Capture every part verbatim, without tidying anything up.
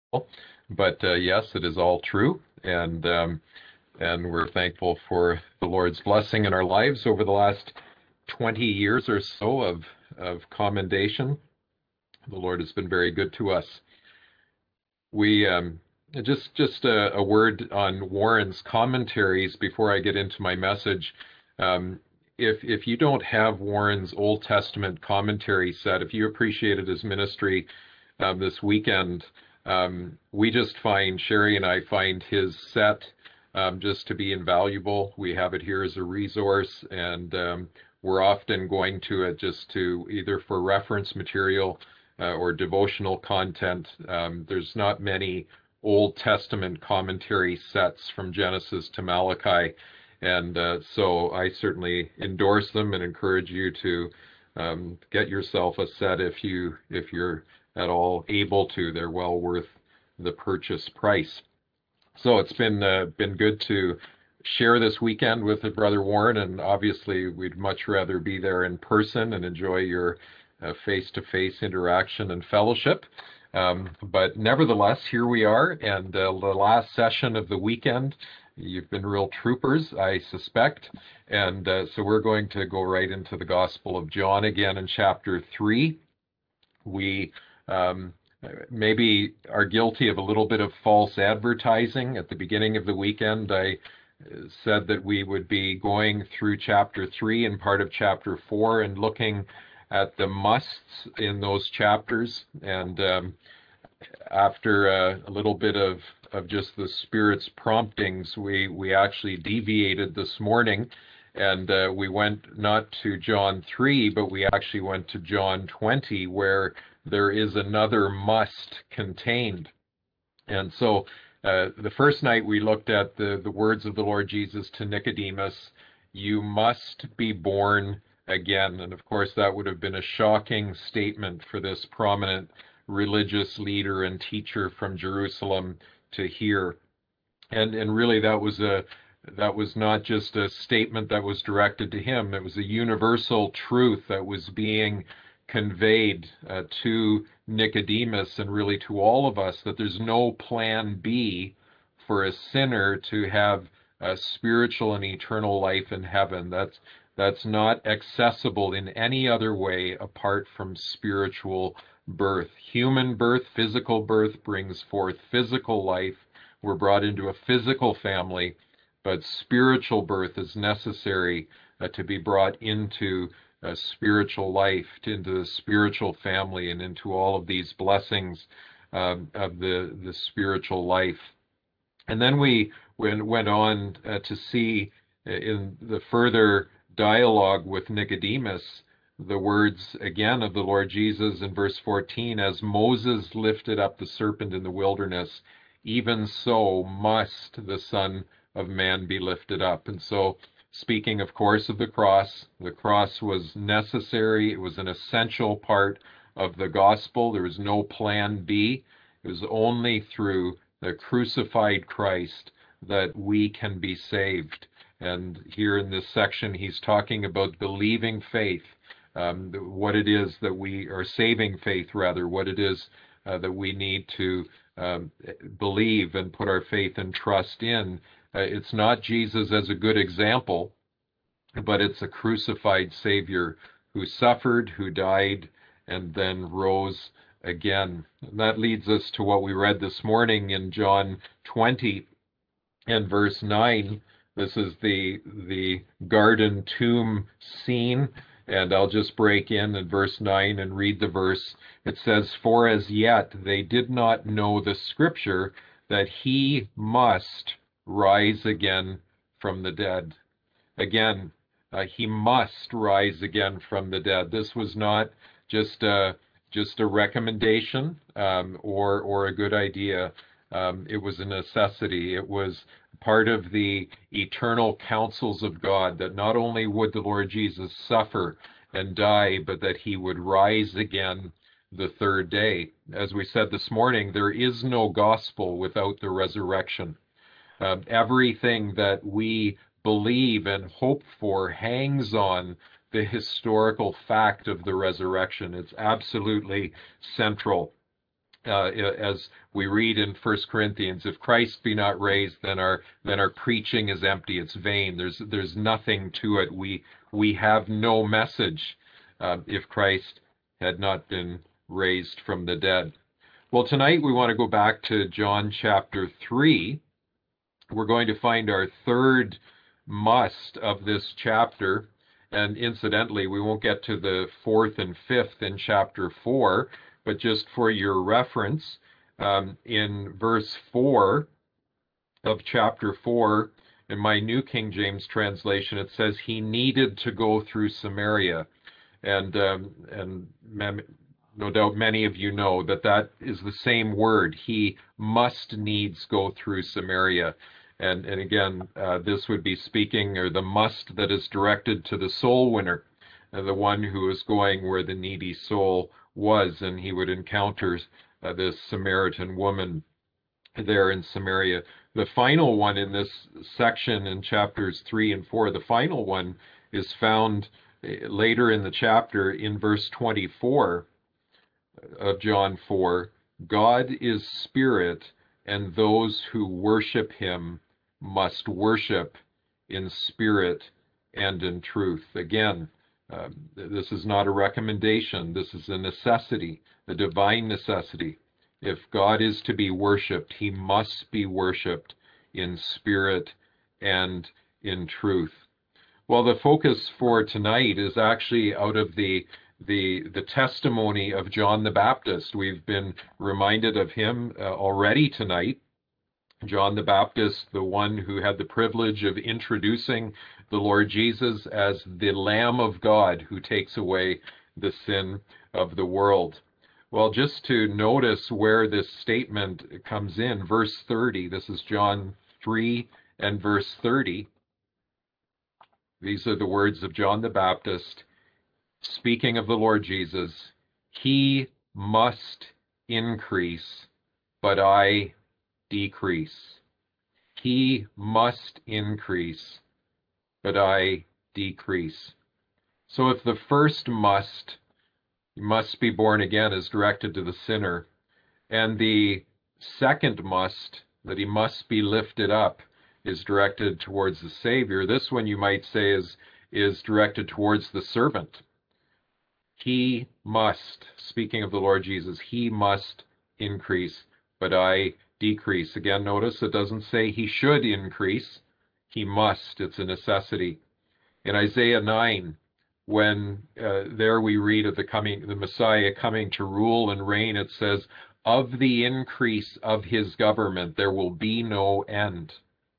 But uh, yes, it is all true, and um, and we're thankful for the Lord's blessing in our lives over the last twenty years or so of of commendation. The Lord has been very good to us. We um, just just a, a word on Warren's commentaries before I get into my message. Um, if if you don't have Warren's Old Testament commentary set, if you appreciated his ministry um, this weekend, um, we just find Sherry and I find his set um, just to be invaluable. We have it here as a resource, and um, we're often going to it just to either for reference material uh, or devotional content. Um, there's not many Old Testament commentary sets from Genesis to Malachi, and uh, so I certainly endorse them and encourage you to um, get yourself a set if you if you're at all able to. They're well worth the purchase price. So it's been uh, been good to share this weekend with Brother Warren, and obviously we'd much rather be there in person and enjoy your uh, face-to-face interaction and fellowship. Um, but nevertheless, here we are, and uh, the last session of the weekend. You've been real troopers, I suspect, and uh, so we're going to go right into the Gospel of John again in chapter three. We um, maybe are guilty of a little bit of false advertising. At the beginning of the weekend, I said that we would be going through chapter three and part of chapter four and looking at the musts in those chapters. And um, after uh, a little bit of, of just the Spirit's promptings, we, we actually deviated this morning, and uh, we went not to John three, but we actually went to John twenty, where there is another must contained. And so uh, the first night we looked at the, the words of the Lord Jesus to Nicodemus, you must be born again. And of course, that would have been a shocking statement for this prominent religious leader and teacher from Jerusalem to hear. And and really that was a that was not just a statement that was directed to him. It was a universal truth that was being conveyed uh, to Nicodemus and really to all of us, that there's no plan B for a sinner to have a spiritual and eternal life in heaven. That's that's not accessible in any other way apart from spiritual birth. Human birth, physical birth brings forth physical life. We're brought into a physical family, but spiritual birth is necessary uh, to be brought into a spiritual life, into the spiritual family, and into all of these blessings um, of the, the spiritual life. And then we went, went on uh, to see uh, in the further dialogue with Nicodemus the words again of the Lord Jesus in verse fourteen, as Moses lifted up the serpent in the wilderness, even so must the Son of Man be lifted up. And so, speaking, of course, of the cross, the cross was necessary. It was an essential part of the gospel. There was no plan B. It was only through the crucified Christ that we can be saved. And here in this section, he's talking about believing faith, um, what it is that we are saving faith, rather, what it is uh, that we need to um, believe and put our faith and trust in. Uh, it's not Jesus as a good example, but it's a crucified Savior who suffered, who died, and then rose again. And that leads us to what we read this morning in John twenty and verse nine. This is the the garden tomb scene, and I'll just break in at verse nine and read the verse. It says, for as yet they did not know the scripture that he must rise again from the dead. Again, uh, he must rise again from the dead. This was not just a, just a recommendation um, or, or a good idea. Um, it was a necessity. It was part of the eternal counsels of God that not only would the Lord Jesus suffer and die, but that he would rise again the third day. As we said this morning, there is no gospel without the resurrection. Um, everything that we believe and hope for hangs on the historical fact of the resurrection. It's absolutely central. Uh, as we read in First Corinthians, if Christ be not raised, then our then our preaching is empty; it's vain. There's there's nothing to it. We we have no message uh, if Christ had not been raised from the dead. Well, tonight we want to go back to John chapter three. We're going to find our third must of this chapter. And incidentally, we won't get to the fourth and fifth in chapter four, but just for your reference, um, in verse four of chapter four, in my New King James translation, it says he needed to go through Samaria. And, um, and no doubt many of you know that that is the same word. He must needs go through Samaria. And, and again, uh, this would be speaking, or the must that is directed to the soul winner, uh, the one who is going where the needy soul was, and he would encounter uh, this Samaritan woman there in Samaria. The final one in this section in chapters three and four, the final one is found later in the chapter in verse twenty-four of John four. God is spirit, and those who worship him must worship in spirit and in truth. Again, uh, this is not a recommendation. This is a necessity, a divine necessity. If God is to be worshipped, he must be worshipped in spirit and in truth. Well, the focus for tonight is actually out of the the the testimony of John the Baptist. We've been reminded of him uh, already tonight. John the Baptist, the one who had the privilege of introducing the Lord Jesus as the Lamb of God who takes away the sin of the world. Well, just to notice where this statement comes in, verse thirty, this is John three and verse thirty. These are the words of John the Baptist, speaking of the Lord Jesus. He must increase, but I decrease. He must increase, but I decrease. So if the first must, must be born again, is directed to the sinner, and the second must, that he must be lifted up, is directed towards the Savior, this one you might say is, is directed towards the servant. He must, speaking of the Lord Jesus, he must increase, but I decrease. Again, notice it doesn't say he should increase. He must. It's a necessity. In Isaiah nine, when uh, there we read of the coming, the Messiah coming to rule and reign, it says, of the increase of his government there will be no end.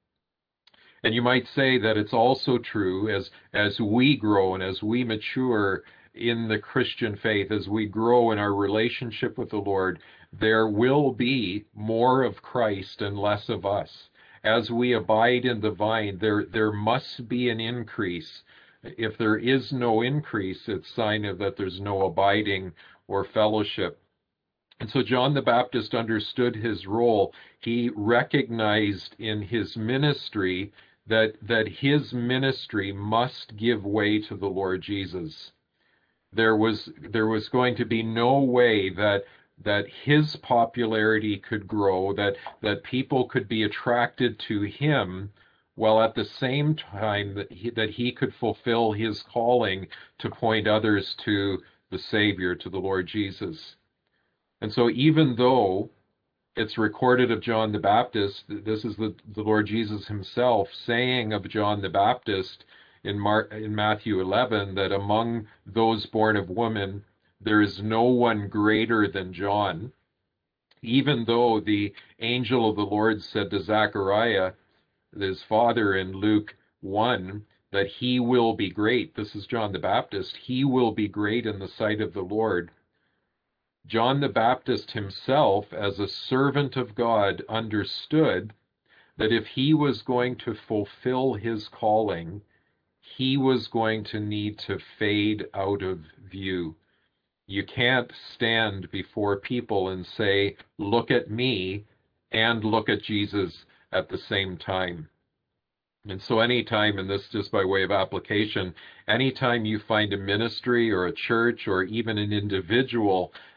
And you might say that it's also true as as we grow and as we mature in the Christian faith, as we grow in our relationship with the Lord, there will be more of Christ and less of us. As we abide in the vine, there, there must be an increase. If there is no increase, it's a sign of that there's no abiding or fellowship. And so John the Baptist understood his role. He recognized in his ministry that, that his ministry must give way to the Lord Jesus. There was there was going to be no way that that his popularity could grow, that that people could be attracted to him, while at the same time that he, that he could fulfill his calling to point others to the Savior, to the Lord Jesus. And so even though it's recorded of John the Baptist, this is the, the Lord Jesus himself saying of John the Baptist, in, Mar in Matthew eleven, that among those born of woman, there is no one greater than John. Even though the angel of the Lord said to Zechariah, his father, in Luke one, that he will be great. This is John the Baptist. He will be great in the sight of the Lord. John the Baptist himself, as a servant of God, understood that if he was going to fulfill his calling, he was going to need to fade out of view. You can't stand before people and say, look at me, and look at Jesus at the same time. And so anytime, and this just by way of application, anytime you find a ministry or a church or even an individual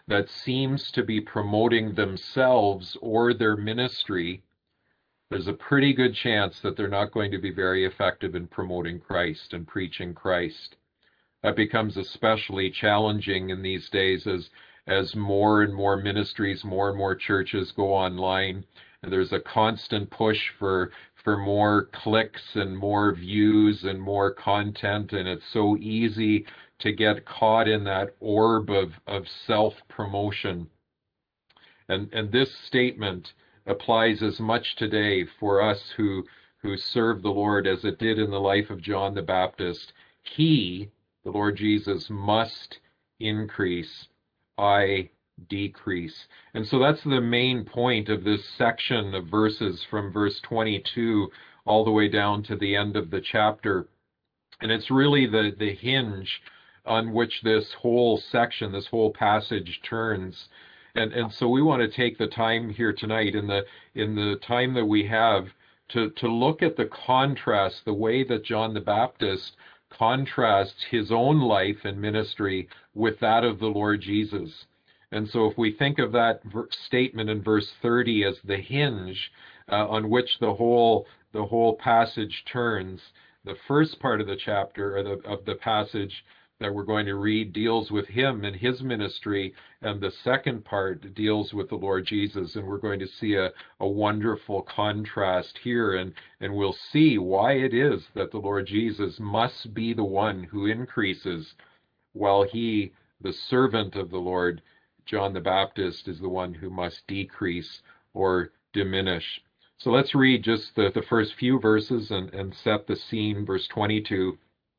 that seems to be promoting themselves or their ministry, there's a pretty good chance that they're not going to be very effective in promoting Christ and preaching Christ. That becomes especially challenging in these days as as more and more ministries, more and more churches go online, and there's a constant push for for more clicks and more views and more content, and it's so easy to get caught in that orb of, of self-promotion. And and this statement applies as much today for us who who serve the Lord as it did in the life of John the Baptist. He, the Lord Jesus, must increase, I decrease. And so that's the main point of this section of verses from verse twenty-two all the way down to the end of the chapter. And it's really the, the hinge on which this whole section, this whole passage turns. And and so we want to take the time here tonight, in the in the time that we have, to, to look at the contrast, the way that John the Baptist contrasts his own life and ministry with that of the Lord Jesus. And so if we think of that statement in verse thirty as the hinge uh, on which the whole the whole passage turns, the first part of the chapter, or the, of the passage that we're going to read, deals with him and his ministry, and the second part deals with the Lord Jesus. And we're going to see a, a wonderful contrast here, and, and we'll see why it is that the Lord Jesus must be the one who increases, while he, the servant of the Lord, John the Baptist, is the one who must decrease or diminish. So let's read just the, the first few verses and, and set the scene. Verse twenty-two.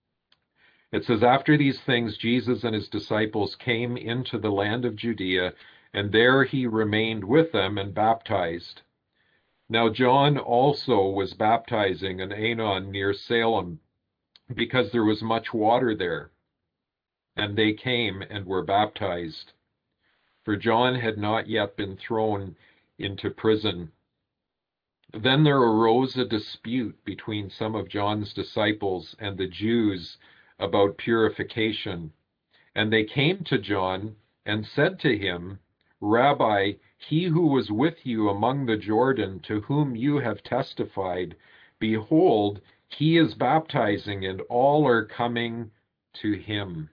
It says, "After these things, Jesus and his disciples came into the land of Judea, and there he remained with them and baptized. Now John also was baptizing in Aenon near Salem, because there was much water there. And they came and were baptized. For John had not yet been thrown into prison. Then there arose a dispute between some of John's disciples and the Jews about purification. And they came to John and said to him, 'Rabbi, he who was with you among the Jordan, to whom you have testified, behold, he is baptizing, and all are coming to him.'"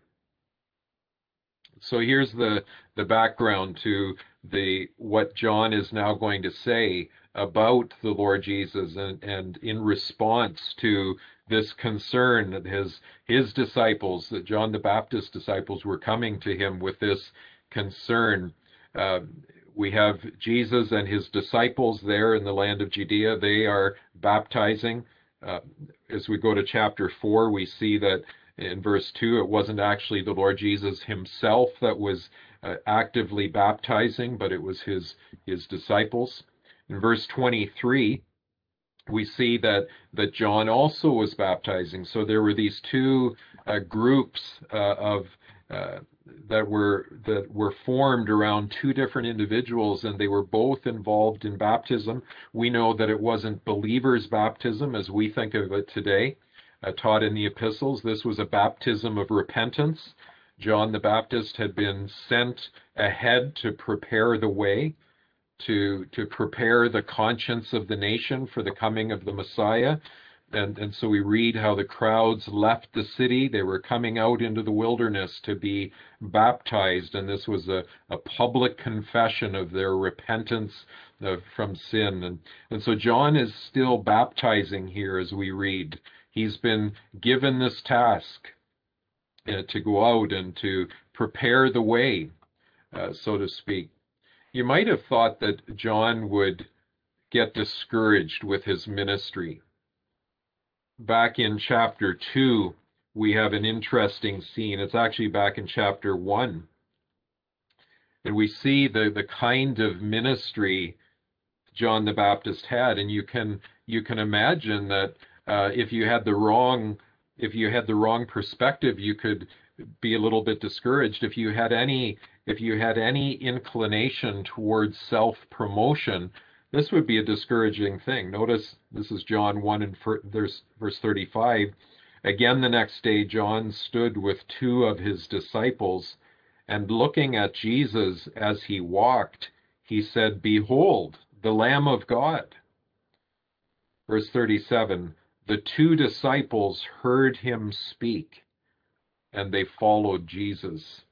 So here's the, the background to the what John is now going to say about the Lord Jesus, and, and in response to this concern that his his disciples, that John the Baptist's disciples, were coming to him with this concern. Uh, we have Jesus and his disciples there in the land of Judea. They are baptizing. Uh, as we go to chapter four, we see that in verse two, it wasn't actually the Lord Jesus himself that was uh, actively baptizing, but it was his, his disciples. In verse twenty-three, we see that, that John also was baptizing. So there were these two uh, groups uh, of uh, that were that were formed around two different individuals, and they were both involved in baptism. We know that it wasn't believers' baptism as we think of it today. Uh, taught in the epistles, this was a baptism of repentance. John the Baptist had been sent ahead to prepare the way, to to prepare the conscience of the nation for the coming of the Messiah. And, and so we read how the crowds left the city. They were coming out into the wilderness to be baptized, and this was a, a public confession of their repentance uh, from sin. And, and so John is still baptizing here as we read. He's been given this task uh, to go out and to prepare the way, uh, so to speak. You might have thought that John would get discouraged with his ministry. Back in chapter two, we have an interesting scene. It's actually back in chapter one. And we see the, the kind of ministry John the Baptist had. And you can you can imagine that Uh, if you had the wrong, if you had the wrong perspective, you could be a little bit discouraged. If you had any, if you had any inclination towards self-promotion, this would be a discouraging thing. Notice this is John one and there's verse thirty-five. "Again, the next day, John stood with two of his disciples, And looking at Jesus as he walked, he said, "Behold, the Lamb of God." Verse thirty-seven, the two disciples heard him speak, and they followed Jesus.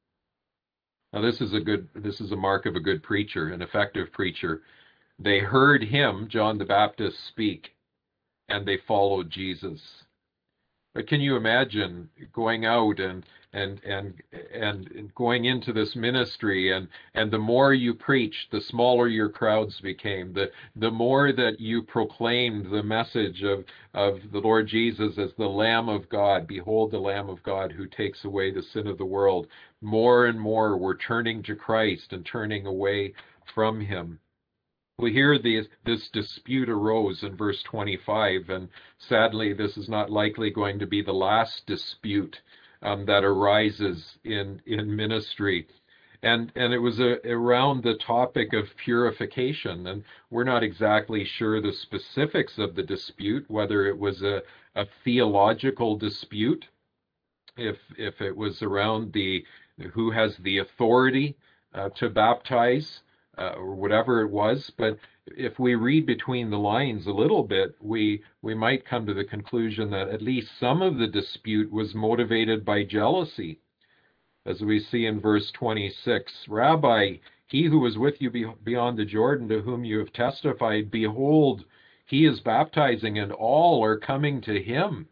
Now this is a good this is a mark of a good preacher, an effective preacher. They heard him, John the Baptist, speak, and they followed Jesus. But can you imagine going out and and and and going into this ministry, and and the more you preached, the smaller your crowds became. The the more that you proclaimed the message of of the Lord Jesus as the Lamb of God, behold the Lamb of God who takes away the sin of the world. More and more were turning to Christ and turning away from him. We hear these, this dispute arose in verse twenty-five, and sadly, this is not likely going to be the last dispute um, that arises in in ministry. And and it was a, around the topic of purification, and we're not exactly sure the specifics of the dispute, whether it was a, a theological dispute, if if it was around the who has the authority uh, to baptize, uh, or whatever it was. But if we read between the lines a little bit, we we might come to the conclusion that at least some of the dispute was motivated by jealousy, as we see in verse twenty-six. Rabbi, he who was with you beyond the Jordan, to whom you have testified, behold, he is baptizing, and all are coming to him.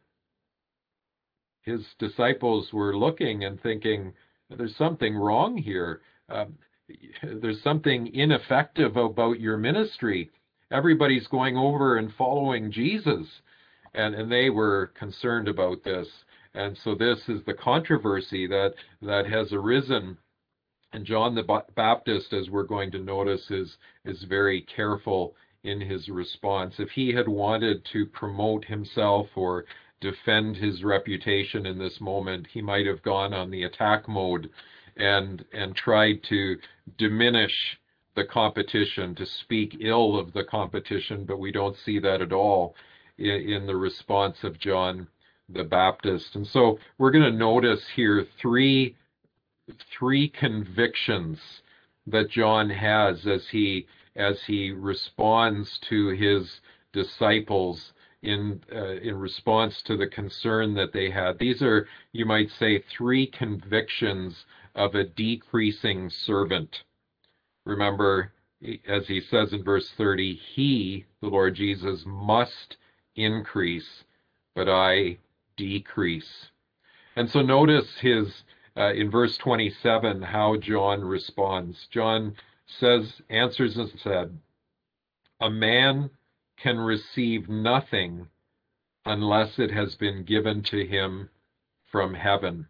His disciples were looking and thinking, there's something wrong here. Um, there's something ineffective about your ministry. Everybody's going over and following Jesus. And, and they were concerned about this. And so this is the controversy that, that has arisen. And John the Baptist, as we're going to notice, is, is very careful in his response. If he had wanted to promote himself or defend his reputation in this moment, he might have gone on the attack mode and and tried to diminish the competition, to speak ill of the competition, but we don't see that at all in, in the response of John the Baptist. And so we're going to notice here three three convictions that John has as he as he responds to his disciples in uh, in response to the concern that they had. These are, you might say, three convictions of a decreasing servant. Remember, as he says in verse thirty, he, the Lord Jesus, must increase, but I decrease. And so notice his uh, in verse twenty-seven how John responds. John says, answers and said, a man can receive nothing unless it has been given to him from heaven.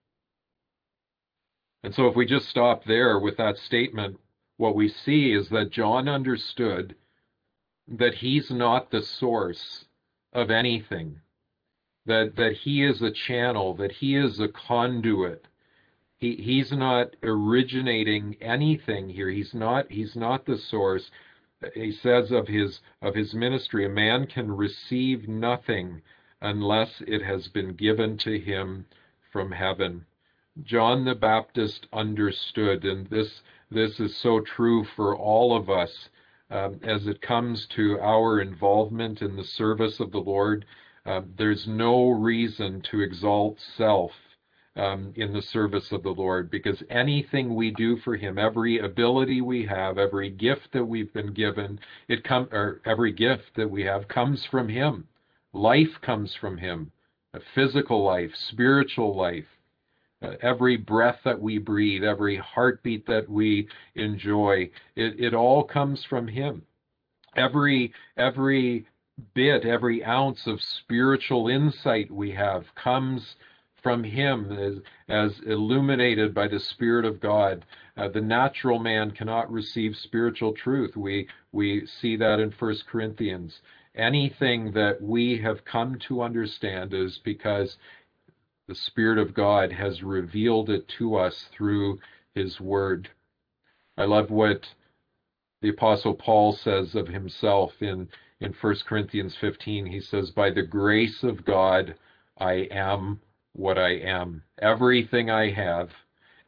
And so if we just stop there with that statement, what we see is that John understood that he's not the source of anything, that, that he is a channel, that he is a conduit. He, he's not originating anything here. He's not, he's not the source. He says of his of his ministry, a man can receive nothing unless it has been given to him from heaven. John the Baptist understood, and this this is so true for all of us um, as it comes to our involvement in the service of the Lord. Uh, there's no reason to exalt self Um, in the service of the Lord, because anything we do for him, every ability we have, every gift that we've been given, it come or every gift that we have comes from him. Life comes from him, a physical life, spiritual life, uh, every breath that we breathe, every heartbeat that we enjoy, it, it all comes from him. Every every bit, every ounce of spiritual insight we have comes from him, as, as illuminated by the Spirit of God. Uh, the natural man cannot receive spiritual truth. We we see that in First Corinthians. Anything that we have come to understand is because the Spirit of God has revealed it to us through his word. I love what the Apostle Paul says of himself in, in First Corinthians fifteen. He says, by the grace of God, I am what I am. Everything I have,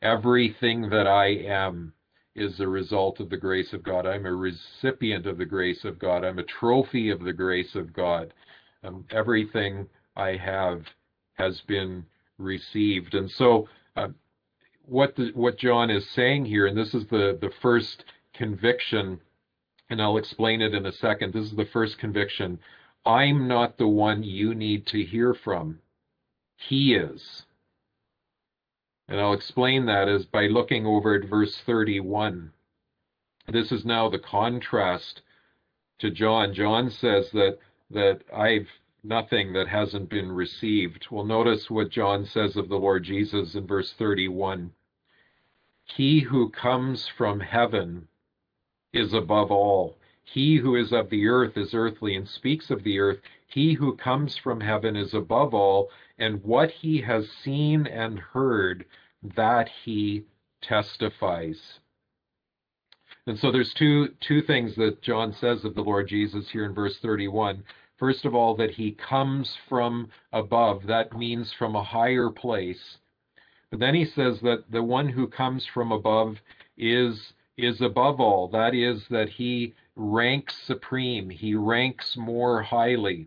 Everything that I am is a result of the grace of God. I'm a recipient of the grace of God. I'm a trophy of the grace of God. Um, everything I have has been received. And so uh, what the, what John is saying here, and this is the, the first conviction, and I'll explain it in a second. This is the first conviction. I'm not the one you need to hear from. He is. And I'll explain that as by looking over at verse thirty-one. This is now the contrast to John. John says that that I've nothing that hasn't been received. Well, notice what John says of the Lord Jesus in verse thirty-one. He who comes from heaven is above all. He who is of the earth is earthly and speaks of the earth. He who comes from heaven is above all, and what he has seen and heard, that he testifies. And so there's two two things that John says of the Lord Jesus here in verse thirty-one. First of all, that he comes from above. That means from a higher place. But then he says that the one who comes from above is is above all. That is, that he ranks supreme. He ranks more highly.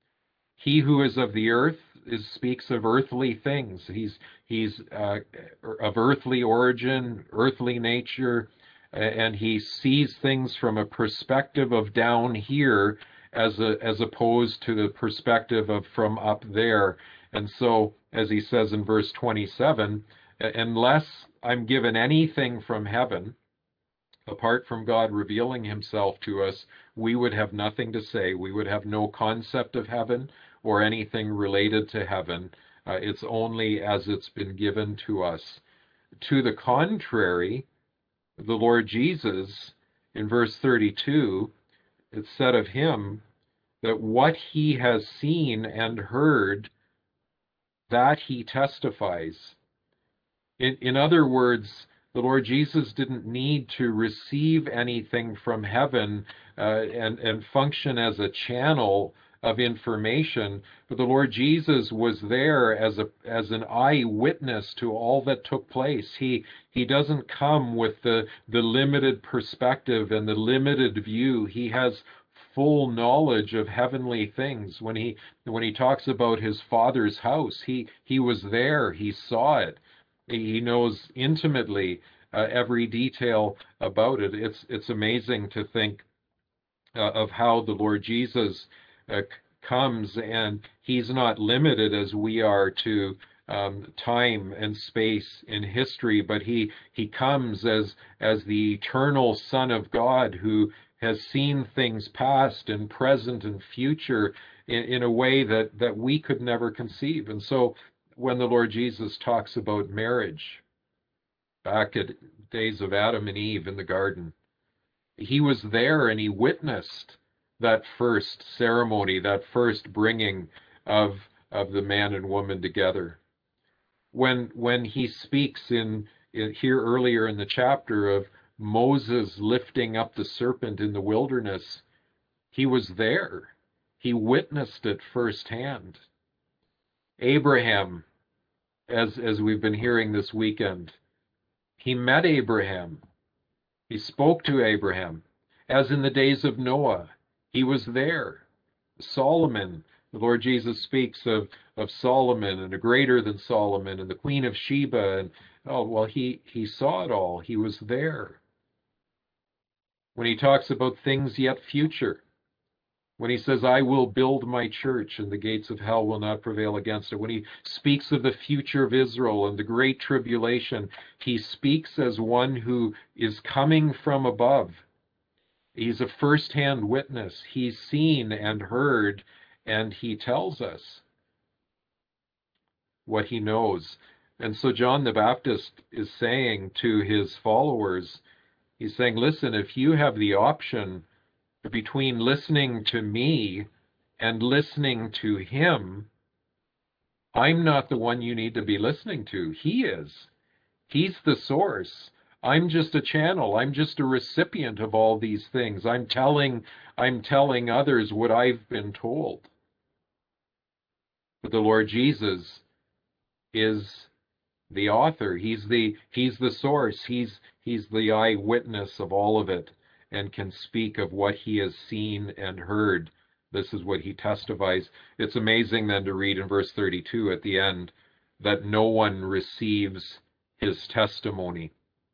He who is of the earth is, speaks of earthly things. He's he's uh, of earthly origin, earthly nature, and he sees things from a perspective of down here as a, as opposed to the perspective of from up there. And so, as he says in verse twenty-seven, unless I'm given anything from heaven, apart from God revealing himself to us, we would have nothing to say. We would have no concept of heaven or anything related to heaven. Uh, it's only as it's been given to us. To the contrary, the Lord Jesus, in verse thirty-two, it said of him that what he has seen and heard, that he testifies. In, in other words, the Lord Jesus didn't need to receive anything from heaven uh, and, and function as a channel of information, but the Lord Jesus was there as a as an eyewitness to all that took place. He he doesn't come with the the limited perspective and the limited view. He has full knowledge of heavenly things. When he when he talks about his Father's house, he he was there. He saw it. He knows intimately uh, every detail about it. It's it's amazing to think uh, of how the Lord Jesus uh, comes, and he's not limited as we are to um, time and space in history, but he he comes as as the eternal Son of God who has seen things past and present and future in, in a way that that we could never conceive. And so when the Lord Jesus talks about marriage back at days of Adam and Eve in the garden, he was there and he witnessed that first ceremony, that first bringing of of the man and woman together. When when he speaks in, in here earlier in the chapter of Moses lifting up the serpent in the wilderness, he was there. He witnessed it firsthand. Abraham, as as we've been hearing this weekend, he met Abraham. He spoke to Abraham. As in the days of Noah, he was there. Solomon, the Lord Jesus speaks of, of Solomon and a greater than Solomon and the Queen of Sheba. And oh, well, he, he saw it all. He was there. When he talks about things yet future, when he says, I will build my church and the gates of hell will not prevail against it. When he speaks of the future of Israel and the great tribulation, he speaks as one who is coming from above. He's a first-hand witness. He's seen and heard, and he tells us what he knows. And so John the Baptist is saying to his followers, he's saying, listen, if you have the option between listening to me and listening to him, I'm not the one you need to be listening to. He is. He's the source. I'm just a channel. I'm just a recipient of all these things. I'm telling, I'm telling others what I've been told. But the Lord Jesus is the author. He's the he's the source. He's he's the eyewitness of all of it and can speak of what he has seen and heard. This is what he testifies. It's amazing then to read in verse thirty-two at the end that no one receives his testimony.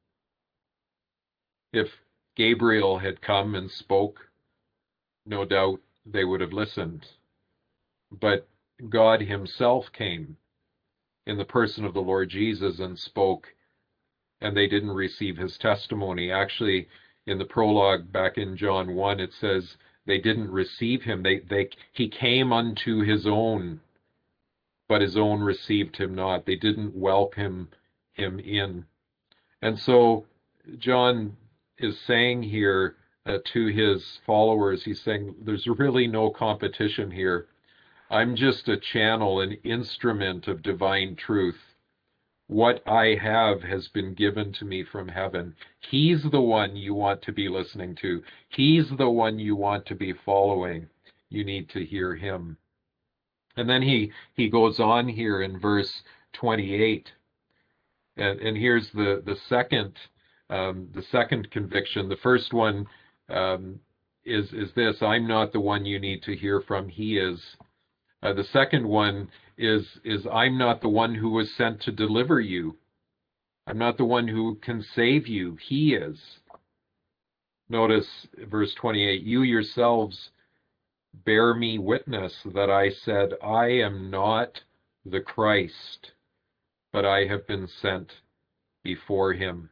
If Gabriel had come and spoke, no doubt they would have listened. But God himself came in the person of the Lord Jesus and spoke, and they didn't receive his testimony. Actually, in the prologue back in John one, it says they didn't receive him. They, they, he came unto his own, but his own received him not. They didn't welcome him in. And so John is saying here uh, to his followers, he's saying, there's really no competition here. I'm just a channel, an instrument of divine truth. What I have has been given to me from heaven. He's the one you want to be listening to. He's the one you want to be following. You need to hear him. And then he, he goes on here in verse twenty-eight. And, and here's the, the second um, the second conviction. The first one um, is, is this: I'm not the one you need to hear from. He is. Uh, the second one is, is I'm not the one who was sent to deliver you. I'm not the one who can save you. He is. Notice verse twenty-eight, you yourselves bear me witness that I said, I am not the Christ, but I have been sent before him.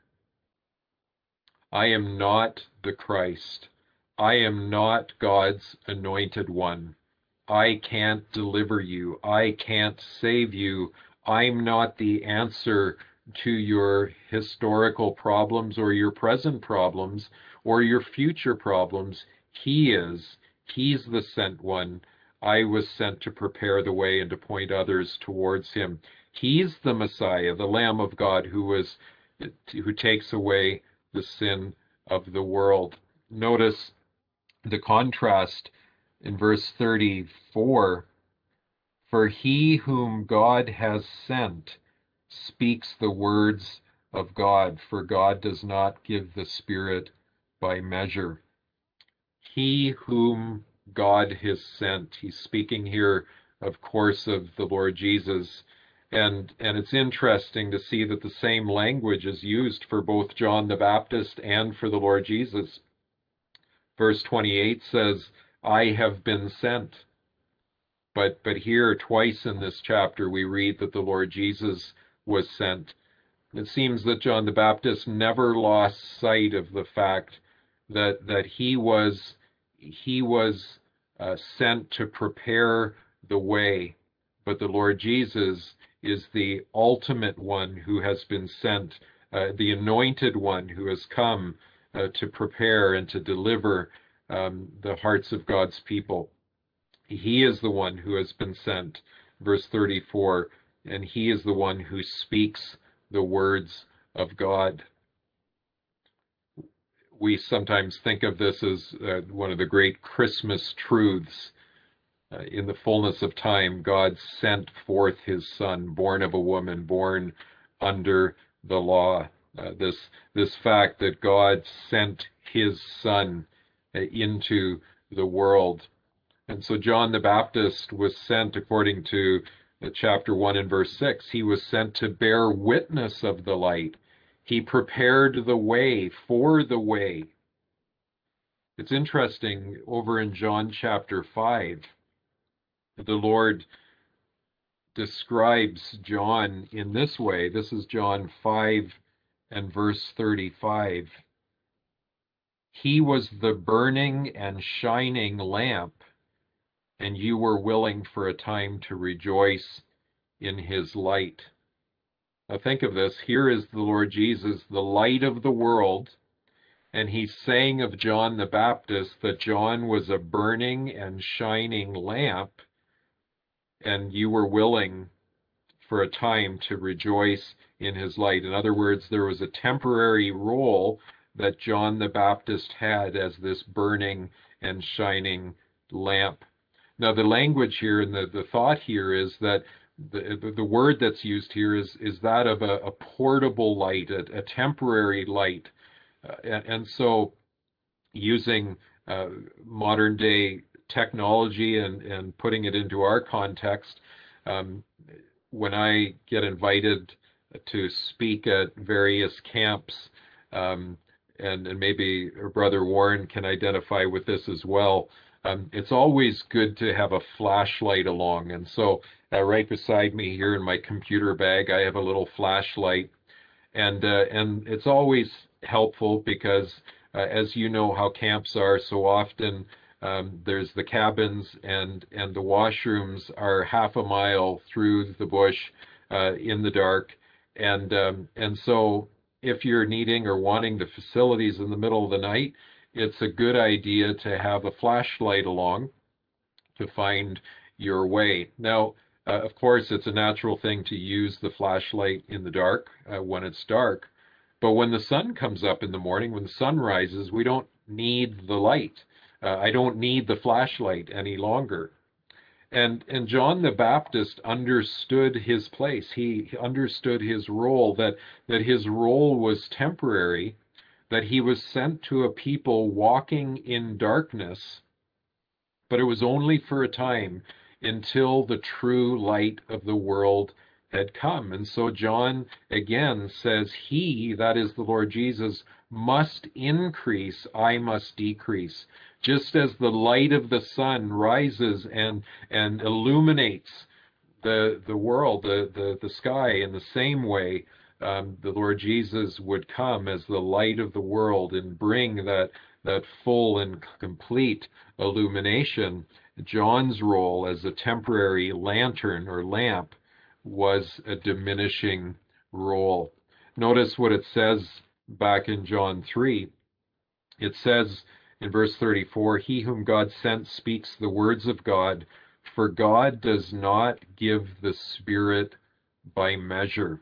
I am not the Christ. I am not God's anointed one. I can't deliver you. I can't save you. I'm not the answer to your historical problems or your present problems or your future problems. He is. He's the sent one. I was sent to prepare the way and to point others towards him. He's the Messiah, the Lamb of God, who was who takes away the sin of the world. Notice the contrast in verse thirty-four. For he whom God has sent speaks the words of God, for God does not give the Spirit by measure. He whom God has sent. He's speaking here, of course, of the Lord Jesus. And, and it's interesting to see that the same language is used for both John the Baptist and for the Lord Jesus. Verse twenty-eight says, I have been sent. But, but here, twice in this chapter, we read that the Lord Jesus was sent. It seems that John the Baptist never lost sight of the fact that, that he was, he was uh, sent to prepare the way. But the Lord Jesus is the ultimate one who has been sent, uh, the anointed one who has come uh, to prepare and to deliver um, the hearts of God's people. He is the one who has been sent, verse thirty-four, and he is the one who speaks the words of God. We sometimes think of this as uh, one of the great Christmas truths. Uh, in the fullness of time, God sent forth his Son, born of a woman, born under the law. Uh, this, this fact that God sent his Son uh, into the world. And so John the Baptist was sent, according to uh, chapter one and verse six, he was sent to bear witness of the light. He prepared the way for the way. It's interesting, over in John chapter five, the Lord describes John in this way. This is John five and verse thirty-five. He was the burning and shining lamp, and you were willing for a time to rejoice in his light. Now think of this. Here is the Lord Jesus, the light of the world, and he's saying of John the Baptist that John was a burning and shining lamp, and you were willing for a time to rejoice in his light. In other words, there was a temporary role that John the Baptist had as this burning and shining lamp. Now, the language here and the, the thought here is that the, the, the word that's used here is, is that of a, a portable light, a, a temporary light. Uh, and, and so using uh, modern day technology and, and putting it into our context, um, when I get invited to speak at various camps, um, and, and maybe Brother Warren can identify with this as well, um, it's always good to have a flashlight along. And so uh, right beside me here in my computer bag, I have a little flashlight. And uh, and it's always helpful because, uh, as you know how camps are, so often um, there's the cabins and and the washrooms are half a mile through the bush uh, in the dark, and um, and so if you're needing or wanting the facilities in the middle of the night, it's a good idea to have a flashlight along to find your way. Now, uh, of course, it's a natural thing to use the flashlight in the dark uh, when it's dark. But when the sun comes up in the morning, when the sun rises, we don't need the light. Uh, I don't need the flashlight any longer. And and John the Baptist understood his place. He understood his role, that that his role was temporary, that he was sent to a people walking in darkness, but it was only for a time until the true light of the world had come. And so John again says, He, that is the Lord Jesus, must increase, I must decrease. Just as the light of the sun rises and, and illuminates the, the world, the, the, the sky, in the same way, um, the Lord Jesus would come as the light of the world and bring that, that full and complete illumination. John's role as a temporary lantern or lamp was a diminishing role. Notice what it says back in John three. It says in verse thirty-four, He whom God sent speaks the words of God, for God does not give the Spirit by measure.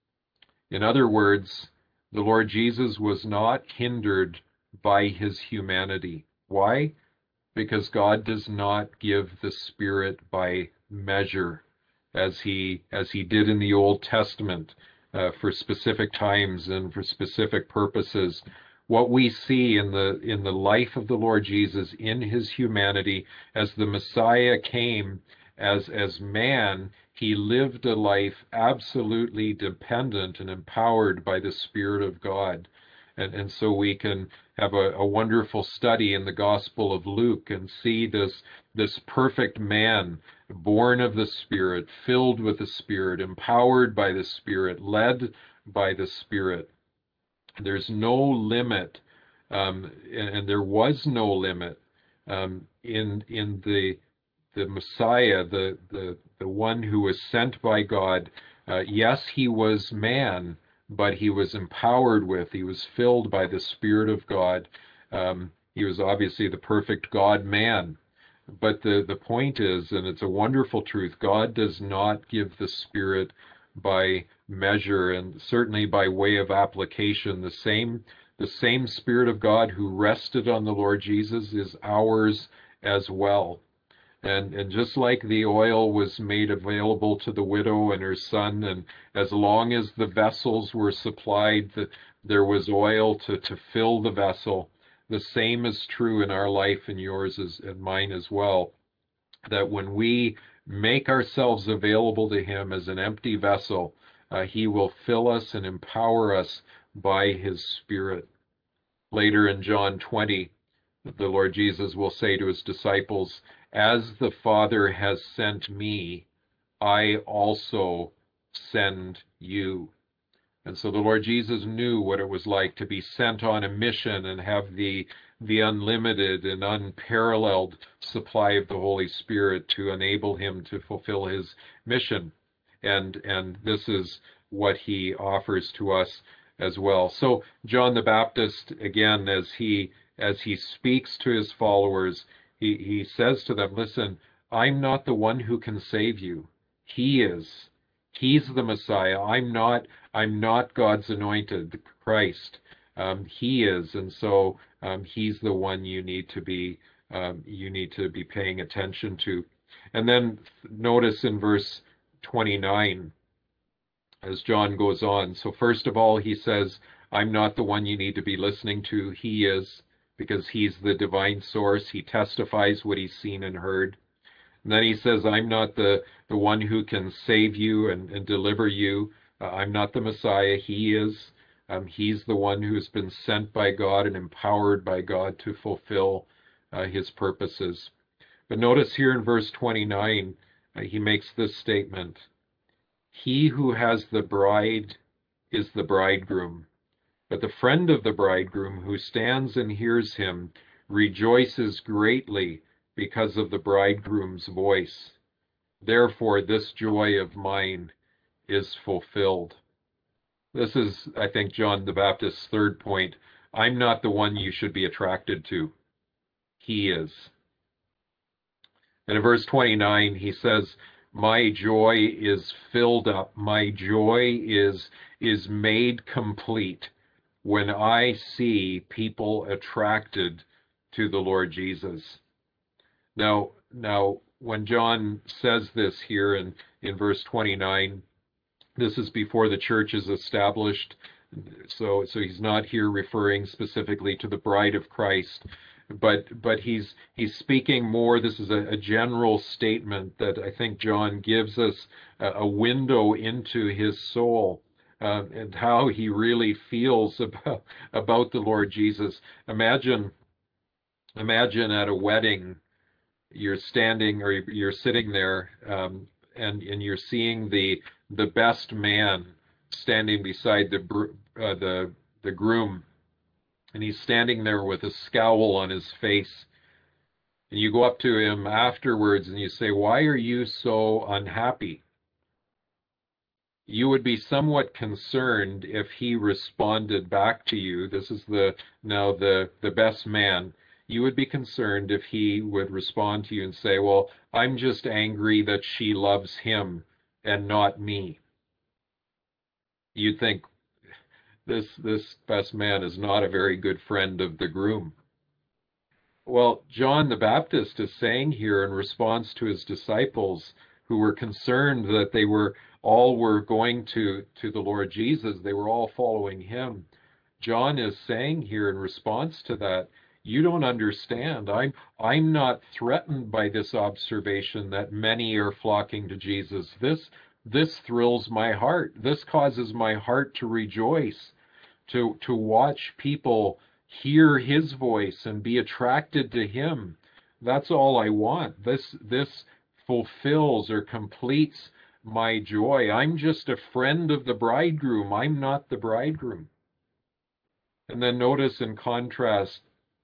In other words, the Lord Jesus was not hindered by his humanity. Why? Because God does not give the Spirit by measure, as he as he did in the Old Testament, uh, for specific times and for specific purposes. What we see in the in the life of the Lord Jesus in his humanity, as the Messiah came as as man, he lived a life absolutely dependent and empowered by the Spirit of God. And, and so we can have a, a wonderful study in the Gospel of Luke and see this, this perfect man, born of the Spirit, filled with the Spirit, empowered by the Spirit, led by the Spirit. There's no limit, um, and, and there was no limit um, in in the the Messiah, the the the one who was sent by God. Uh, yes, he was man, but he was empowered with, he was filled by the Spirit of God. Um, he was obviously the perfect God-man. But the, the point is, and it's a wonderful truth, God does not give the Spirit by measure, and certainly by way of application. The same, the same Spirit of God who rested on the Lord Jesus is ours as well. And, and just like the oil was made available to the widow and her son, and as long as the vessels were supplied, the, there was oil to, to fill the vessel, the same is true in our life and yours as, and mine as well, that when we make ourselves available to Him as an empty vessel, uh, He will fill us and empower us by His Spirit. Later in John twenty, the Lord Jesus will say to his disciples, As the Father has sent me, I also send you. And so the Lord Jesus knew what it was like to be sent on a mission and have the, the unlimited and unparalleled supply of the Holy Spirit to enable him to fulfill his mission. And, and this is what he offers to us as well. So John the Baptist, again, as he as he speaks to his followers, he, he says to them, listen, I'm not the one who can save you. He is. He's the Messiah. I'm not, I'm not God's anointed, Christ. Um, he is, and so um, he's the one you need to be um, you need to be paying attention to. And then notice in verse twenty-nine as John goes on. So first of all, he says, I'm not the one you need to be listening to. He is, because he's the divine source. He testifies what he's seen and heard. And then he says, I'm not the, the one who can save you and, and deliver you. Uh, I'm not the Messiah. He is. Um, he's the one who's been sent by God and empowered by God to fulfill uh, his purposes. But notice here in verse twenty-nine, uh, he makes this statement. He who has the bride is the bridegroom. But the friend of the bridegroom who stands and hears him rejoices greatly because of the bridegroom's voice. Therefore, this joy of mine is fulfilled. This is, I think, John the Baptist's third point. I'm not the one you should be attracted to. He is. And in verse twenty-nine, he says, my joy is filled up. My joy is, is made complete when I see people attracted to the Lord Jesus. Now, now, when John says this here in, in verse twenty-nine, this is before the church is established. So, so he's not here referring specifically to the bride of Christ, but but he's he's speaking more. This is a, a general statement that I think John gives us a, a window into his soul uh, and how he really feels about about the Lord Jesus. Imagine, imagine at a wedding, you're standing or you're sitting there, um, and and you're seeing the the best man standing beside the uh, the the groom, and he's standing there with a scowl on his face. And you go up to him afterwards and you say, "Why are you so unhappy?" You would be somewhat concerned if he responded back to you. This is the now the the best man. You would be concerned if he would respond to you and say, well, I'm just angry that she loves him and not me. You'd think this this best man is not a very good friend of the groom. Well, John the Baptist is saying here in response to his disciples who were concerned that they were all were going to, to the Lord Jesus, they were all following him. John is saying here in response to that, you don't understand. I'm I'm not threatened by this observation that many are flocking to Jesus. This this thrills my heart. This causes my heart to rejoice, to to watch people hear his voice and be attracted to him. That's all I want. This this fulfills or completes my joy. I'm just a friend of the bridegroom. I'm not the bridegroom. And then notice in contrast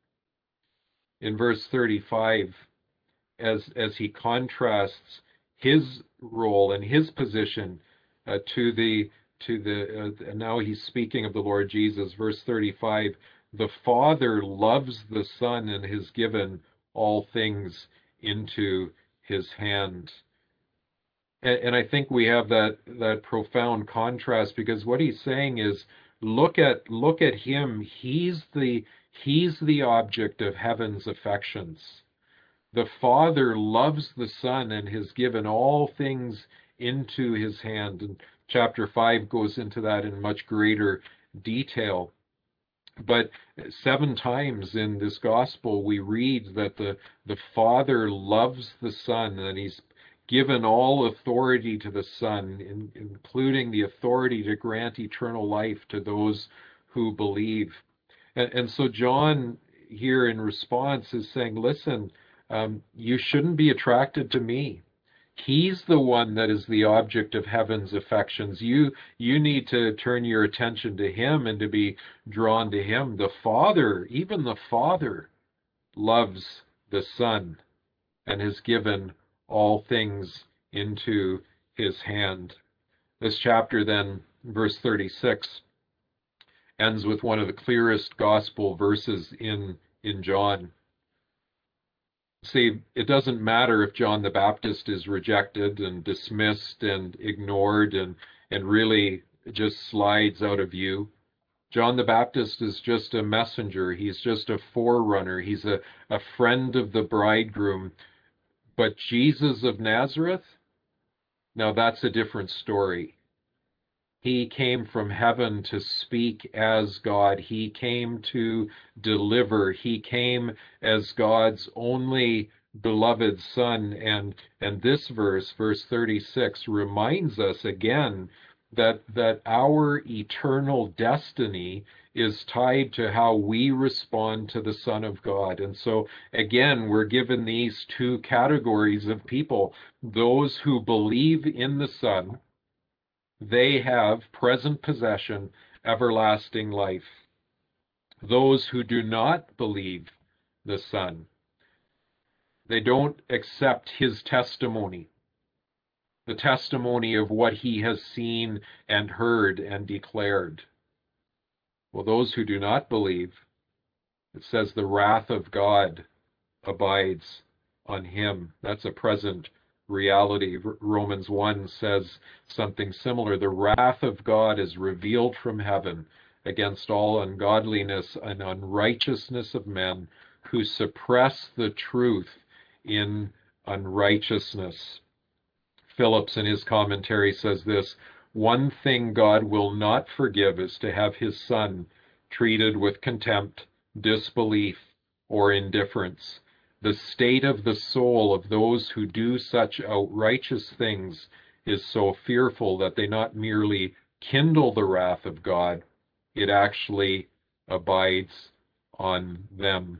in verse thirty-five, as as he contrasts his role and his position uh, to the to the uh, now he's speaking of the Lord Jesus. Verse thirty-five, the Father loves the Son and has given all things into his hand. And, and I think we have that that profound contrast, because what he's saying is, look at look at him. He's the he's the object of heaven's affections. The Father loves the Son and has given all things into his hand. And chapter five goes into that in much greater detail. But seven times in this gospel, we read that the, the Father loves the Son, and he's given all authority to the Son, in, including the authority to grant eternal life to those who believe. And, and so John here in response is saying, listen, um, you shouldn't be attracted to me. He's the one that is the object of heaven's affections. You you need to turn your attention to him and to be drawn to him. The Father, even the Father, loves the Son and has given all things into his hand. This chapter then, verse thirty-six, ends with one of the clearest gospel verses in, in John. See, it doesn't matter if John the Baptist is rejected and dismissed and ignored and, and really just slides out of view. John the Baptist is just a messenger. He's just a forerunner. He's a, a friend of the bridegroom. But Jesus of Nazareth, Now that's a different story. He came from heaven to speak as God. He came to deliver. He came as God's only beloved Son. And, and this verse, verse thirty-six, reminds us again that, that our eternal destiny is tied to how we respond to the Son of God. And so, again, we're given these two categories of people: those who believe in the Son, they have present possession, everlasting life. Those who do not believe the Son, they don't accept his testimony, the testimony of what he has seen and heard and declared. Well, those who do not believe, it says the wrath of God abides on him. That's a present reality. Romans one says something similar. The wrath of God is revealed from heaven against all ungodliness and unrighteousness of men who suppress the truth in unrighteousness. Phillips, in his commentary, says this: one thing God will not forgive is to have his Son treated with contempt, disbelief, or indifference. The state of the soul of those who do such outrageous things is so fearful that they not merely kindle the wrath of God, it actually abides on them.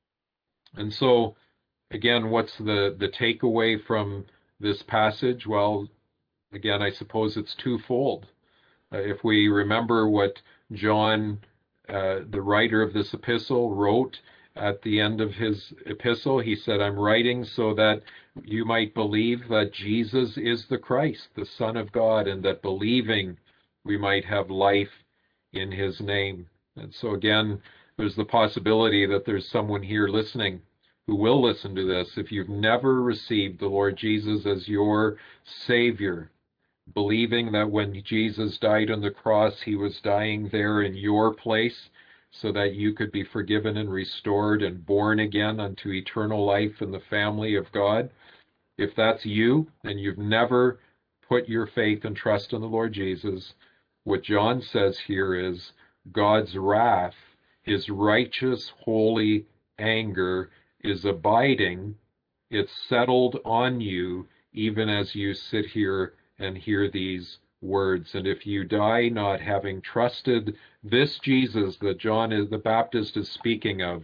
And so, again, what's the, the takeaway from this passage? Well, again, I suppose it's twofold. Uh, if we remember what John, uh, the writer of this epistle, wrote at the end of his epistle, he said, I'm writing so that you might believe that Jesus is the Christ, the Son of God, and that believing we might have life in his name. And so again, there's the possibility that there's someone here listening who will listen to this. If you've never received the Lord Jesus as your Savior, believing that when Jesus died on the cross, he was dying there in your place so that you could be forgiven and restored and born again unto eternal life in the family of God. If that's you and you've never put your faith and trust in the Lord Jesus, what John says here is God's wrath, his righteous, holy anger is abiding. It's settled on you even as you sit here and hear these words. And if you die not having trusted this Jesus that John is, the Baptist is speaking of,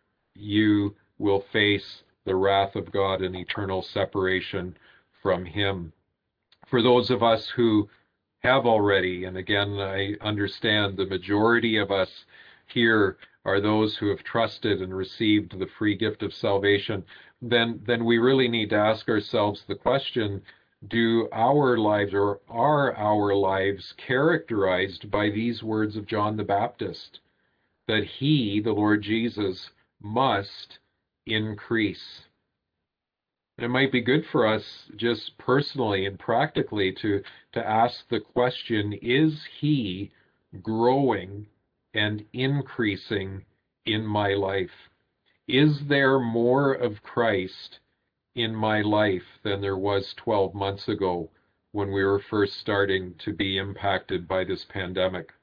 you will face the wrath of God and eternal separation from him. For those of us who have already, and again, I understand the majority of us here are those who have trusted and received the free gift of salvation, then, then we really need to ask ourselves the question, do our lives, or are our lives characterized by these words of John the Baptist, that he, the Lord Jesus, must increase? And it might be good for us just personally and practically to, to ask the question, is he growing and increasing in my life? Is there more of Christ in my life than there was twelve months ago when we were first starting to be impacted by this pandemic?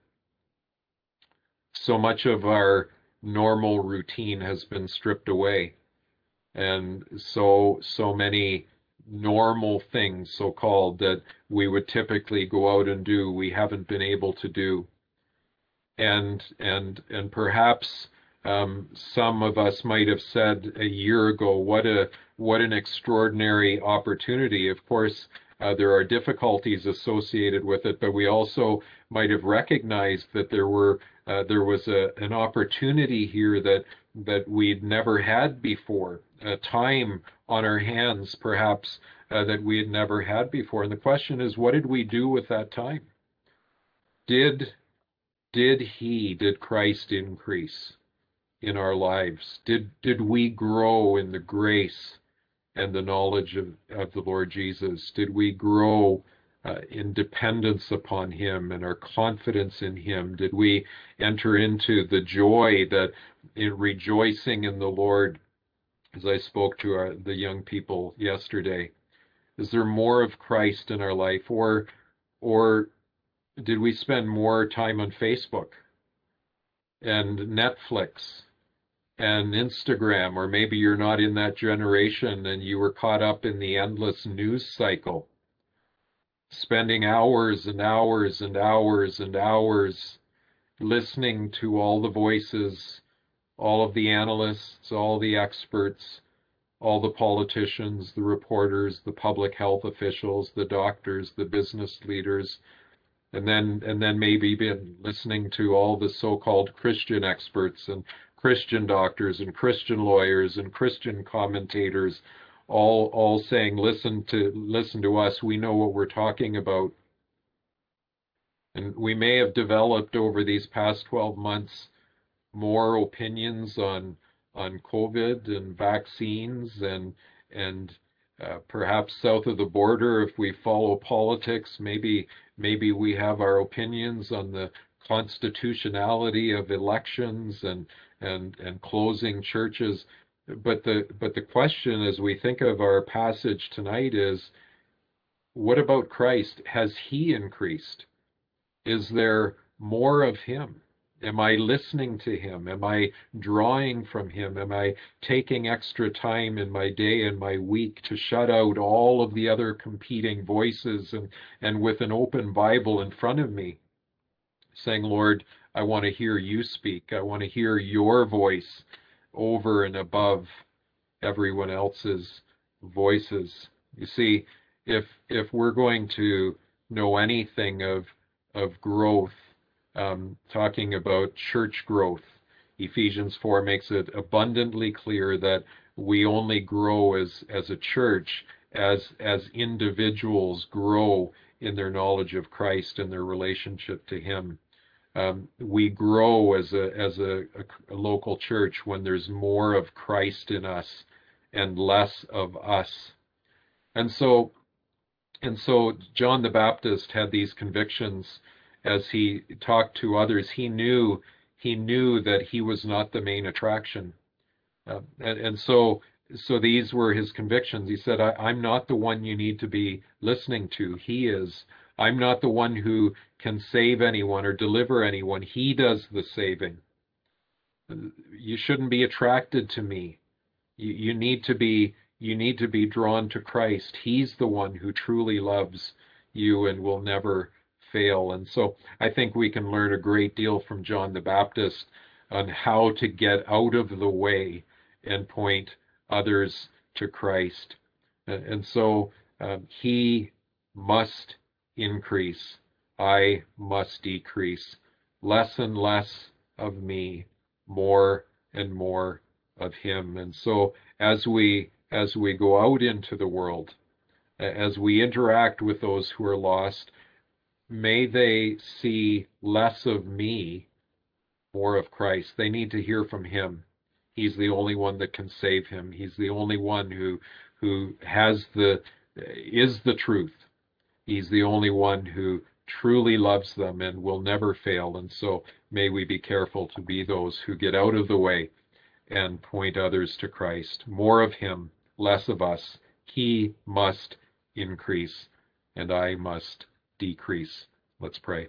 So much of our normal routine has been stripped away. And so, so many normal things, so-called, that we would typically go out and do, we haven't been able to do. And, and, and perhaps um, some of us might have said a year ago, what a, what an extraordinary opportunity. Of course, uh, there are difficulties associated with it, but we also might have recognized that there were, uh, there was a, an opportunity here that, that we'd never had before, a time on our hands, perhaps, uh, that we had never had before. And the question is, what did we do with that time? Did, did he, did Christ increase in our lives? Did, did we grow in the grace and the knowledge of, of the Lord Jesus? Did we grow uh, in dependence upon him and our confidence in him? Did we enter into the joy that in rejoicing in the Lord, as I spoke to our, the young people yesterday, Is there more of Christ in our life? Or, or did we spend more time on Facebook and Netflix and Instagram? Or maybe you're not in that generation and you were caught up in the endless news cycle, spending hours and hours and hours and hours listening to all the voices, all of the analysts, all the experts, all the politicians, the reporters, the public health officials, the doctors, the business leaders, and then and then maybe been listening to all the so-called Christian experts and Christian doctors and Christian lawyers and Christian commentators, all all saying, listen to listen to us, we know what we're talking about. And we may have developed over these past twelve months more opinions on on COVID and vaccines and and uh, perhaps south of the border, if we follow politics, maybe maybe we have our opinions on the constitutionality of elections and and and closing churches. But the but the question as we think of our passage tonight is, what about Christ? Has he increased? Is there more of him? Am I listening to him? Am I drawing from him? Am I taking extra time in my day and my week to shut out all of the other competing voices and, and with an open Bible in front of me, saying, Lord, I want to hear you speak. I want to hear your voice over and above everyone else's voices. You see, if if we're going to know anything of of growth, um, talking about church growth, Ephesians four makes it abundantly clear that we only grow as as a church as as individuals grow in their knowledge of Christ and their relationship to him. Um, we grow as a as a, a, a local church when there's more of Christ in us and less of us. And so and so John the Baptist had these convictions as he talked to others. He knew he knew that he was not the main attraction. Uh, and, and so so these were his convictions. He said, I, I'm not the one you need to be listening to. He is. I'm not the one who can save anyone or deliver anyone. He does the saving. You shouldn't be attracted to me. You, you need to be you need to be drawn to Christ. He's the one who truly loves you and will never fail. And so I think we can learn a great deal from John the Baptist on how to get out of the way and point others to Christ. And, and so um, he must increase. I must decrease. Less and less of me, more and more of him. And so as we as we go out into the world, as we interact with those who are lost, may they see less of me, more of Christ. They need to hear from him. He's the only one that can save him. He's the only one who who has the is the truth. He's the only one who truly loves them and will never fail. And so may we be careful to be those who get out of the way and point others to Christ. More of him, less of us. He must increase, and I must decrease. Let's pray.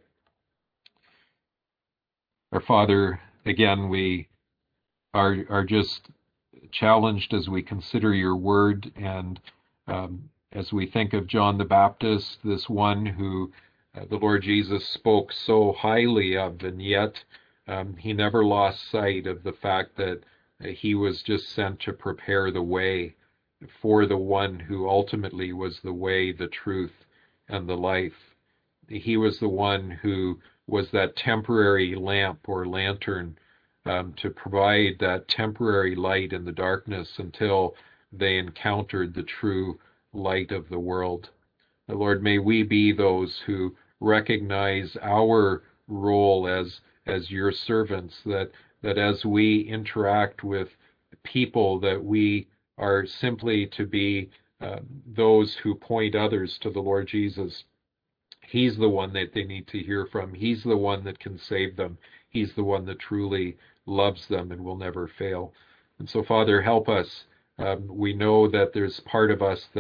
Our Father, again, we are are just challenged as we consider your word, and um, as we think of John the Baptist, this one who uh, the Lord Jesus spoke so highly of, and yet um, he never lost sight of the fact that uh, he was just sent to prepare the way for the one who ultimately was the way, the truth, and the life. He was the one who was that temporary lamp or lantern um, to provide that temporary light in the darkness until they encountered the true light of the world. Lord, may we be those who recognize our role as as your servants, that that as we interact with people, that we are simply to be uh, those who point others to the Lord Jesus. He's the one that they need to hear from. He's the one that can save them. He's the one that truly loves them and will never fail. And so, Father, help us. Um, we know that there's part of us that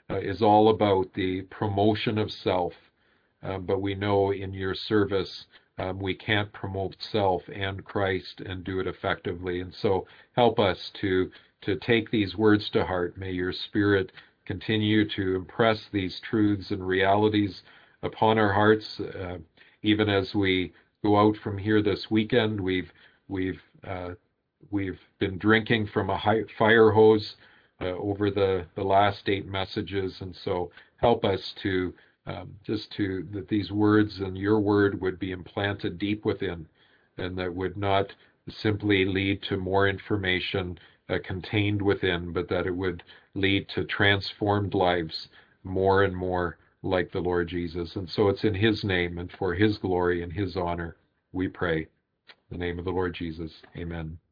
uh, is all about the promotion of self. Um, but we know in your service, um, we can't promote self and Christ and do it effectively. And so help us to, to take these words to heart. May your Spirit continue to impress these truths and realities upon our hearts, uh, even as we go out from here this weekend. We've we've uh, we've been drinking from a high fire hose uh, over the the last eight messages, and so help us to um, just to that these words and your word would be implanted deep within, and that would not simply lead to more information uh, contained within, but that it would lead to transformed lives more and more like the Lord Jesus. And so it's in his name and for his glory and his honor we pray. In the name of the Lord Jesus. Amen.